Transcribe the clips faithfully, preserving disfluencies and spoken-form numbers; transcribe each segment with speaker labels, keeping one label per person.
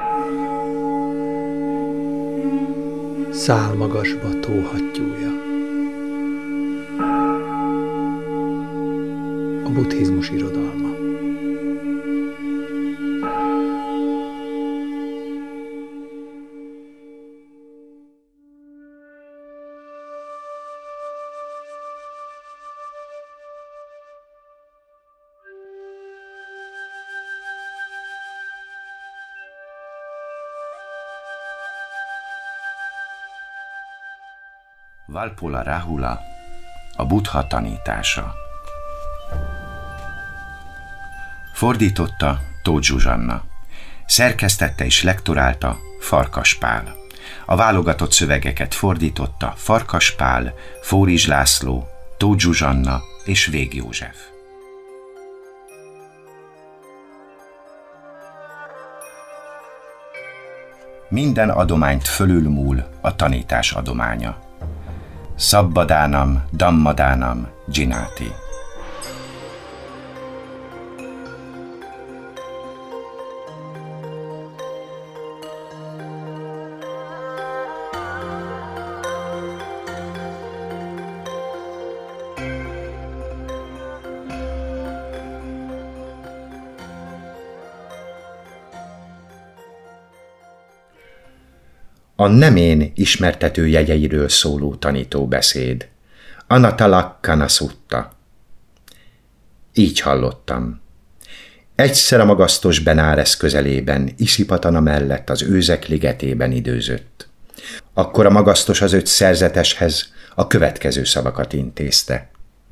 Speaker 1: Szálmagasba tóhattyúja. A buddhizmus irodalma.
Speaker 2: Walpola Rahula, a Buddha tanítása. Fordította Tóth Zsuzsanna. Szerkesztette és lektorálta Farkas Pál. A válogatott szövegeket fordította Farkas Pál, Fórizs László, Tóth Zsuzsanna és Vég József. Minden adományt fölülmúl a tanítás adománya. Szabbadánam, dammadánam, dzsináti.
Speaker 3: A nem én ismertető jegyeiről szóló tanítóbeszéd. Anatalakkana szutta. Így hallottam. Egyszer a magasztos Benáresz közelében, Iszipatana mellett az őzek ligetében időzött. Akkor a magasztos az öt szerzeteshez a következő szavakat intézte.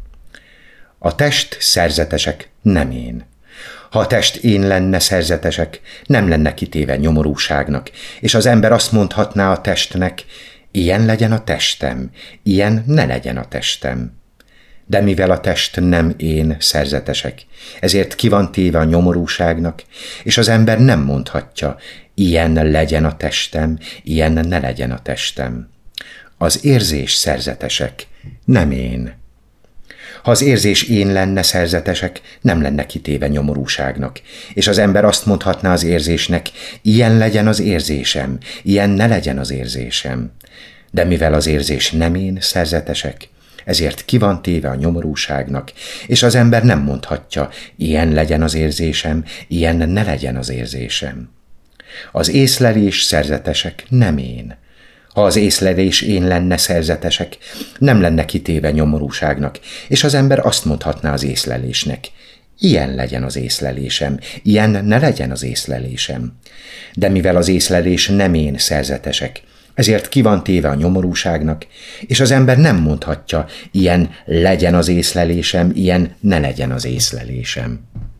Speaker 3: A test szerzetesek nem én. Ha a test én lenne szerzetesek, nem lenne kitéve nyomorúságnak, és az ember azt mondhatná a testnek, ilyen legyen a testem, ilyen ne legyen a testem. De mivel a test nem én szerzetesek, ezért ki van téve a nyomorúságnak, és az ember nem mondhatja, ilyen legyen a testem, ilyen ne legyen a testem. Az érzés szerzetesek, nem én. Ha az érzés én lenne szerzetesek, nem lenne kitéve nyomorúságnak, és az ember azt mondhatná az érzésnek, ilyen legyen az érzésem, ilyen ne legyen az érzésem. De mivel az érzés nem én szerzetesek, ezért ki van téve a nyomorúságnak, és az ember nem mondhatja, ilyen legyen az érzésem, ilyen ne legyen az érzésem. Az észlelés szerzetesek nem én. Ha az észlelés én lenne szerzetesek, nem lenne kitéve nyomorúságnak, és az ember azt mondhatná az észlelésnek, ilyen legyen az észlelésem, ilyen ne legyen az észlelésem. De mivel az észlelés nem én szerzetesek, ezért ki van téve a nyomorúságnak, és az ember nem mondhatja, ilyen legyen az észlelésem, ilyen ne legyen az észlelésem.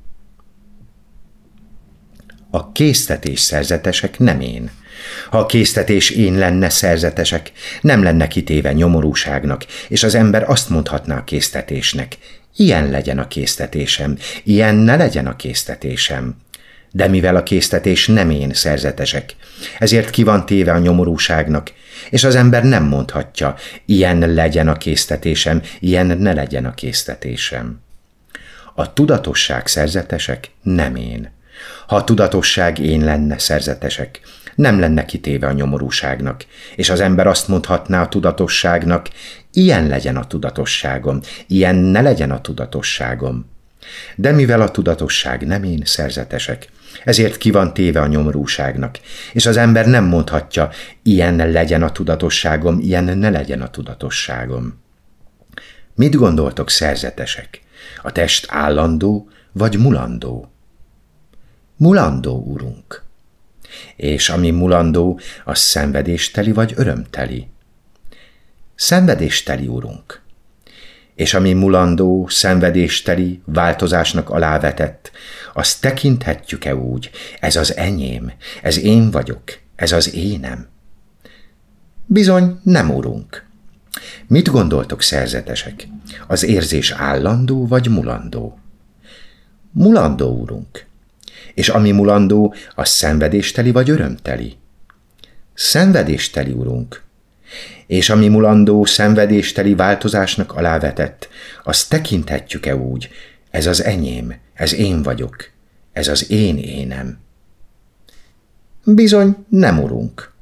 Speaker 3: A késztetés szerzetesek nem én. Ha a késztetés én lenne szerzetesek, nem lenne kitéve nyomorúságnak, és az ember azt mondhatná a késztetésnek, ilyen legyen a késztetésem, ilyen ne legyen a késztetésem. De mivel a késztetés nem én szerzetesek, ezért ki van téve a nyomorúságnak, és az ember nem mondhatja, ilyen legyen a késztetésem, ilyen ne legyen a késztetésem. A tudatosság szerzetesek nem én. Ha a tudatosság én lenne szerzetesek, nem lenne kitéve a nyomorúságnak, és az ember azt mondhatná a tudatosságnak, ilyen legyen a tudatosságom, ilyen ne legyen a tudatosságom. De mivel a tudatosság nem én szerzetesek, ezért ki van téve a nyomorúságnak, és az ember nem mondhatja, ilyen legyen a tudatosságom, ilyen ne legyen a tudatosságom. Mit gondoltok, szerzetesek? A test állandó vagy mulandó? Mulandó, urunk. És ami mulandó, az szenvedésteli vagy örömteli? Szenvedésteli, urunk. És ami mulandó, szenvedésteli, változásnak alávetett, azt tekinthetjük-e úgy, ez az enyém, ez én vagyok, ez az énem? Bizony nem, urunk. Mit gondoltok, szerzetesek? Az érzés állandó vagy mulandó? Mulandó, urunk. És ami mulandó, az szenvedésteli vagy örömteli? Szenvedésteli, urunk. És ami mulandó, szenvedésteli változásnak alávetett, azt tekinthetjük-e úgy, ez az enyém, ez én vagyok, ez az én énem? Bizony, nem, urunk.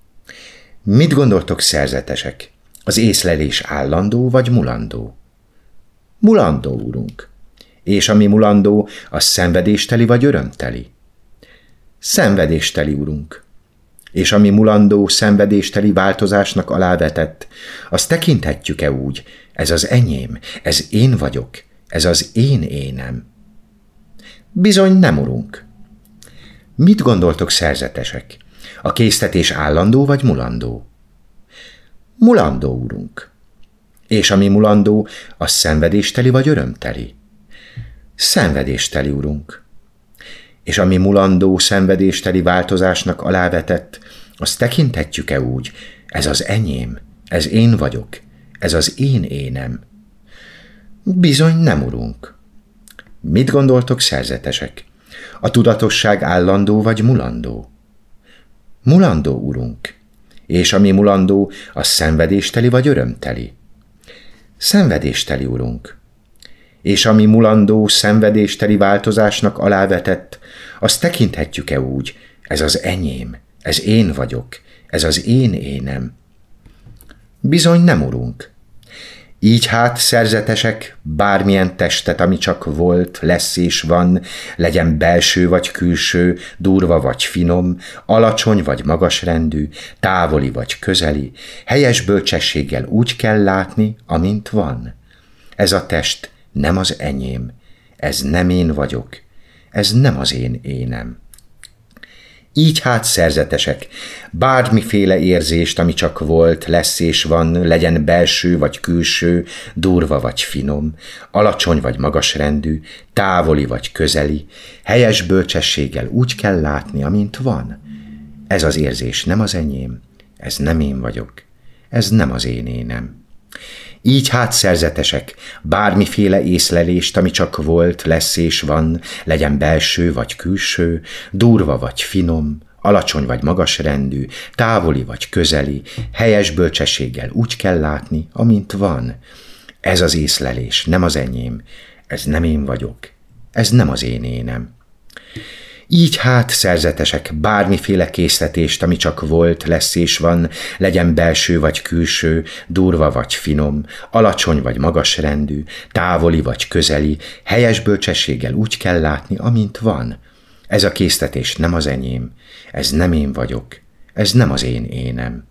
Speaker 3: Mit gondoltok, szerzetesek? Az észlelés állandó vagy mulandó? Mulandó, urunk. És ami mulandó, az szenvedésteli vagy örömteli? Szenvedésteli, urunk. És ami mulandó, szenvedésteli változásnak alávetett, azt tekinthetjük-e úgy, ez az enyém, ez én vagyok, ez az én énem? Bizony nem, urunk. Mit gondoltok, szerzetesek? A késztetés állandó vagy mulandó? Mulandó, urunk. És ami mulandó, az szenvedésteli vagy örömteli? Szenvedésteli, urunk. És ami mulandó, szenvedésteli változásnak alávetett, azt tekinthetjük-e úgy, ez az enyém, ez én vagyok, ez az én énem? Bizony nem, urunk. Mit gondoltok, szerzetesek? A tudatosság állandó vagy mulandó? Mulandó, urunk. És ami mulandó, az szenvedésteli vagy örömteli? Szenvedésteli, urunk. És ami mulandó, szenvedésteli változásnak alávetett, azt tekinthetjük-e úgy, ez az enyém, ez én vagyok, ez az én énem? Bizony nem, urunk. Így hát, szerzetesek, bármilyen testet, ami csak volt, lesz és van, legyen belső vagy külső, durva vagy finom, alacsony vagy magasrendű, távoli vagy közeli, helyes bölcsességgel úgy kell látni, amint van. Ez a test nem az enyém, ez nem én vagyok, ez nem az én énem. Így hát, szerzetesek, bármiféle érzést, ami csak volt, lesz és van, legyen belső vagy külső, durva vagy finom, alacsony vagy magasrendű, távoli vagy közeli, helyes bölcsességgel úgy kell látni, amint van. Ez az érzés nem az enyém, ez nem én vagyok, ez nem az én énem. Így hát, szerzetesek, bármiféle észlelést, ami csak volt, lesz és van, legyen belső vagy külső, durva vagy finom, alacsony vagy magasrendű, távoli vagy közeli, helyes bölcsességgel úgy kell látni, amint van. Ez az észlelés nem az enyém, ez nem én vagyok, ez nem az én énem. Így hát, szerzetesek, bármiféle készletést, ami csak volt, lesz és van, legyen belső vagy külső, durva vagy finom, alacsony vagy magasrendű, távoli vagy közeli, helyes bölcsességgel úgy kell látni, amint van. Ez a készletés nem az enyém, ez nem én vagyok, ez nem az én énem.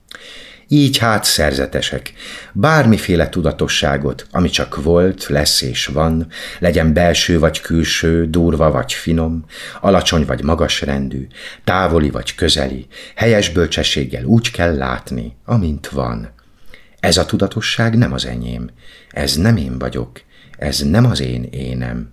Speaker 3: Így hát, szerzetesek, bármiféle tudatosságot, ami csak volt, lesz és van, legyen belső vagy külső, durva vagy finom, alacsony vagy magasrendű, távoli vagy közeli, helyes bölcsességgel úgy kell látni, amint van. Ez a tudatosság nem az enyém, ez nem én vagyok, ez nem az én énem.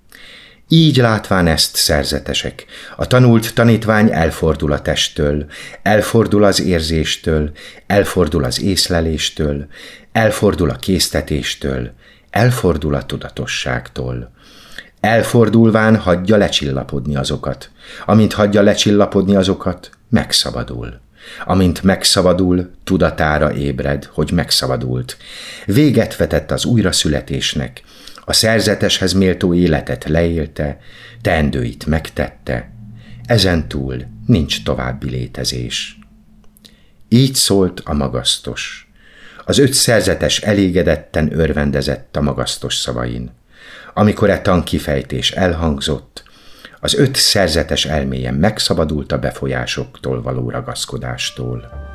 Speaker 3: Így látván ezt, szerzetesek, a tanult tanítvány elfordul a testtől, elfordul az érzéstől, elfordul az észleléstől, elfordul a késztetéstől, elfordul a tudatosságtól. Elfordulván hagyja lecsillapodni azokat, amint hagyja lecsillapodni azokat, megszabadul. Amint megszabadul, tudatára ébred, hogy megszabadult. Véget vetett az újraszületésnek, a szerzeteshez méltó életet leélte, teendőit megtette, ezentúl nincs további létezés. Így szólt a magasztos. Az öt szerzetes elégedetten örvendezett a magasztos szavain. Amikor e tankifejtés elhangzott, az öt szerzetes elméje megszabadult a befolyásoktól való ragaszkodástól.